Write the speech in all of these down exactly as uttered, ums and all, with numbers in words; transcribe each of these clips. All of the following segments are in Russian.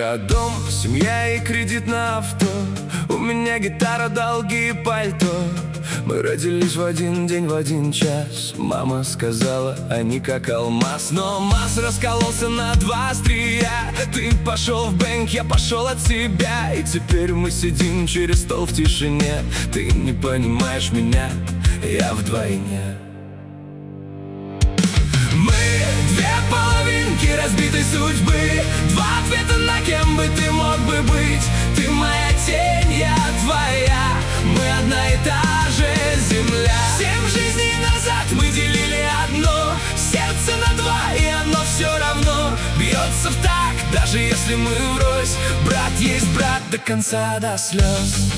А дом, семья и кредит на авто. У меня гитара, долги и пальто. Мы родились в один день, в один час. Мама сказала, они как алмаз. Но алмаз раскололся на два острия. Ты пошел в бэнк, я пошел от себя. И теперь мы сидим через стол в тишине. Ты не понимаешь меня, я вдвойне. Мы две половинки разбитой судьбы. Два ответа на кем бы ты мог бы быть. Ты моя тень, я твоя. Мы одна и та же земля. Семь жизней назад мы делили одно сердце на два, и оно все равно бьется в такт, даже если мы врозь. Брат есть брат до конца, до слез.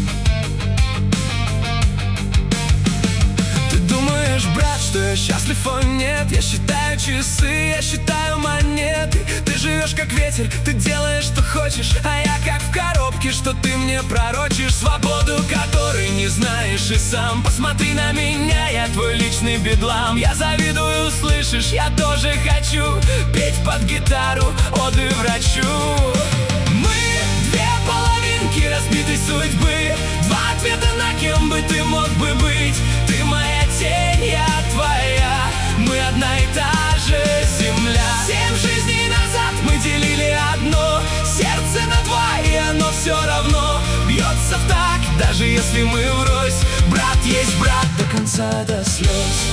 Ты думаешь, брат, что я счастлив, о нет? Я считаю часы, я считаю монеты. Ты живешь как ветер, ты делаешь, что хочешь, а я как в коробке, что ты мне пророчишь. Свободу, которой не знаешь и сам. Посмотри на меня, я твой личный бедлам. Я завидую, слышишь, я тоже хочу петь под гитару оды врачу. Мы две половинки разбитой судьбы. Два ответа на кем бы ты мог бы быть. Ты моя тень, я твоя. Мы одна и та же земля. Семь жизней назад мы делили одно сердце на два, и оно все равно бьется в такт, даже если мы врозь. Брат есть брат до конца, до слез.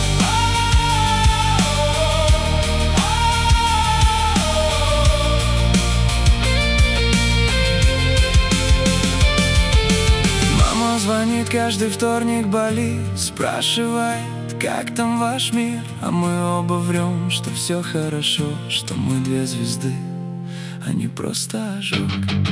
Мама звонит каждый вторник, болит, спрашивает, как там ваш мир? А мы оба врем, что все хорошо, что мы две звезды, а не просто ожог.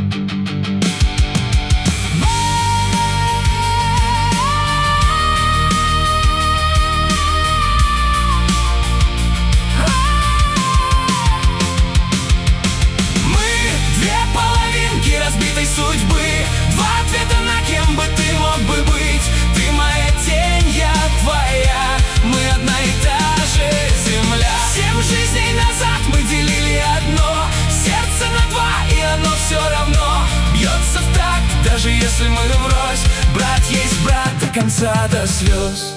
Разбитой судьбы. Два ответа на кем бы ты мог бы быть. Ты моя тень, я твоя. Мы одна и та же земля. Семь жизней назад мы делили одно сердце на два, и оно все равно бьется в такт, даже если мы врозь. Брат есть брат до конца, до слез.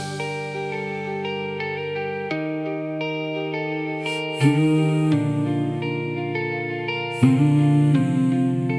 Mm-hmm.